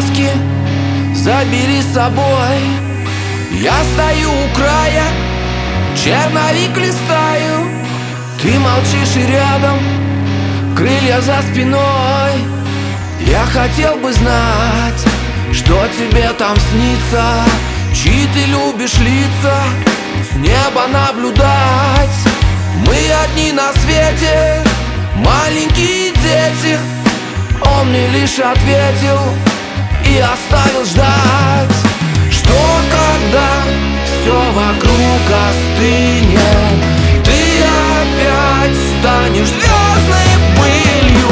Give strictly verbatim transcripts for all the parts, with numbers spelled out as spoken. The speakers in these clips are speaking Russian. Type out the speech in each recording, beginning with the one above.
краски забери с собой. Я стою у края, черновик листаю. Ты молчишь и рядом, крылья за спиной. Я хотел бы знать, что тебе там снится, чьи ты любишь лица, с неба наблюдать. Мы одни на свете, маленькие дети. Он мне лишь ответил и оставил ждать. Что когда все вокруг остынет, ты опять станешь звездной пылью.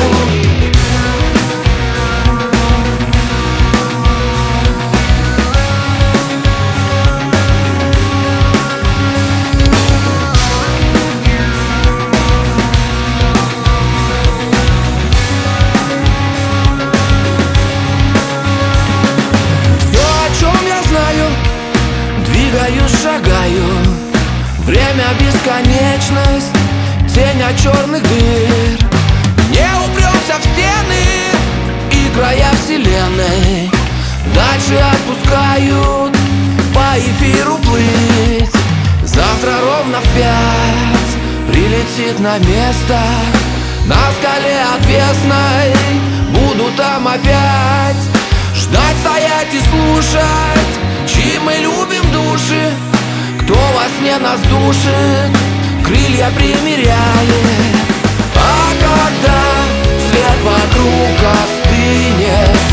Двигаюсь, шагаю, время бесконечность, тень от черных дыр. Не упремся в стены и края вселенной, дальше отпускают по эфиру плыть. Завтра ровно в пять прилетит на место, на скале отвесной. Буду там опять ждать, стоять и слушать, чьи мы любим души, кто во сне нас душит, крылья примеряет. А когда свет вокруг остынет,